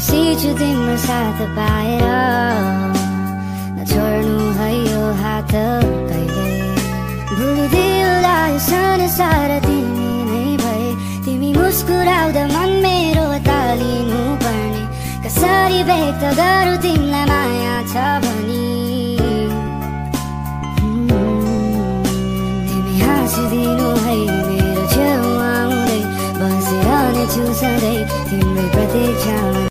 खुसी छु तिम्रो साथ पाएर नछोड्नु है यो हात कहिले भुलिदिउँला यो संसार तिमी नै भए तिमी मुस्कुराउँदा मन मेरो तालिनु पर्ने कसरी व्यक्त गरौँ तिमीलाई माया छ भनी तिमी हाँसिदिनु है मेरो छेउमा आउँदै बसिरहनेछु सधैँ तिम्रै प्रतीक्षा